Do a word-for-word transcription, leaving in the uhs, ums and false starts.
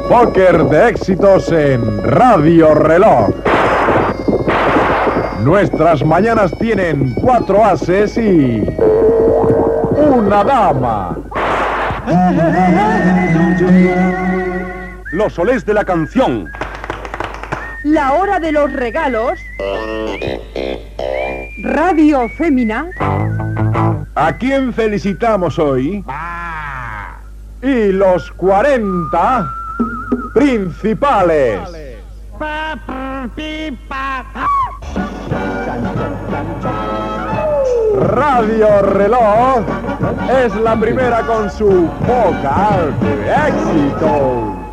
Póker de éxitos en Radio Reloj. Nuestras mañanas tienen cuatro ases y una dama. Los solés de la canción. La hora de los regalos. Radio Fémina. ¿A quién felicitamos hoy? Y los cuarenta principales. Radio Reloj es la primera con su póker de éxito.